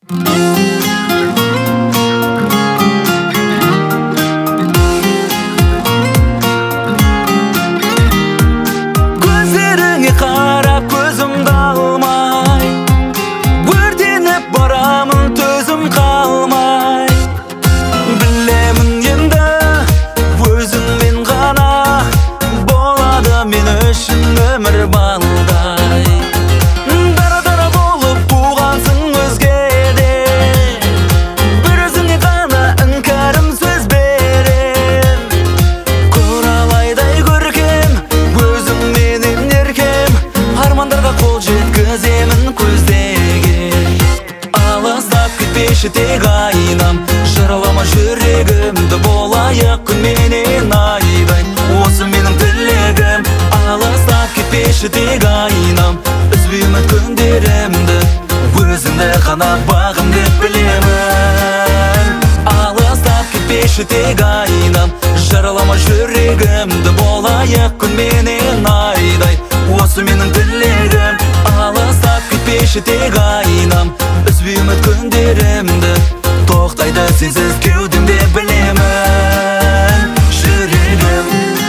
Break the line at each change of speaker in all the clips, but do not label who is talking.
Gözlerine karap gözümde almay, ördenip baramın tözüm kalmay. Bilemin endi özün men gana, bolady men üçün ömür balday. Dara bolup buğansın özgede, bir özüne gana inkarım söz berem. Koralayday görkem, özüm menen erkem, armandarga kol жеткіземін көздегі. Алыстап кетпеші тек айнам, жырлама жүрегімді, болайық күн менен айдай. Осы менің тілегім. Алыстап кетпеші тек айнам, үзбей үміт күндерімді, өзіңді ғана бағым деп білемін. Алыстап кетпеші тек айнам, жырлама жүрегімді, болайық күн менен айдай. Осы менің тілегім. Алыстап кетпеші тек айнам, үзбей үміт күндерімді, тоқтайды сенсіз кеудемде білемін. Жүрегім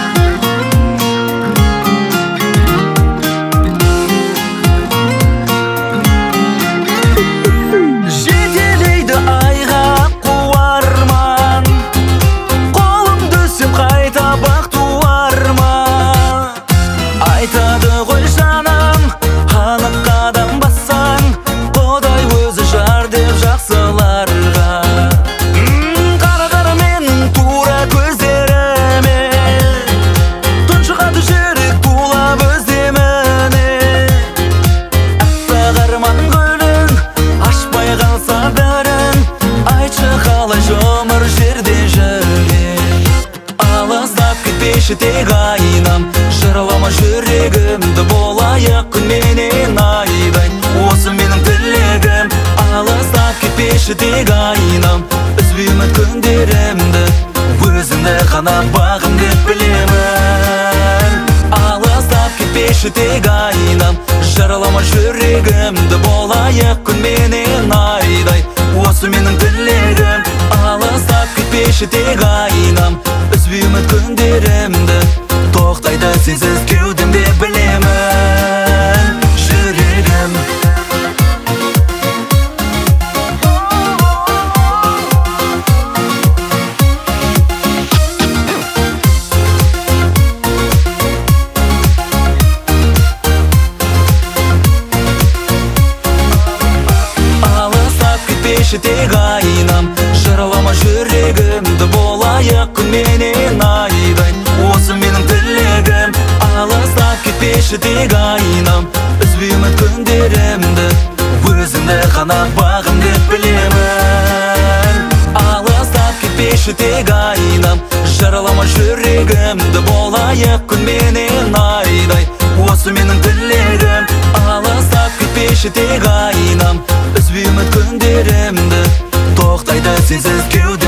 жетелейді айға қуарман, қолымды сен қайта бақ туарма. Айтады ғой жаным, анық қадам бассаң, Құдай өзі жар деп жақсыларға. Қара менің тура көздеріме, тұншығады жүрек тулап өземіне. Аппақ арман гүлін ашпай қалса бірін, айтшы қалай жұмыр жерде жүрек. Алыстап кетпеші тек айнам, жырлама жүрегімді, болайық күн менен айдай. Осы менің тілегім. Алыстап кетпеші тек айнам, үзбей үміт күндерімді, өзіңді ғана бағым деп білемін. Алыстап кетпеші тек айнам, жырлама жүрегімді, болайық күн менен айдай. Осы менің тілегім. Алыстап кетпеші тек айнам, үзбей үміт күндерімді, тоқтайды сенсіз кеудемде білемін. Жүрегім алыстап кетпеші тек айнам, жырлама жүрегімді, болайық күн менен айдай. Осы менің тілегім. Алыстап кетпеші тек айнам, үзбей үміт күндерімді, өзіңді ғана бағым деп білемін. Алыстап кетпеші тек айнам, жырлама жүрегімді, болайық күн менен айдай. Осы менің тілегім. Алыстап кетпеші тек айнам, үзбей үміт күндерімді, тоқтайды сенсіз кеудемде.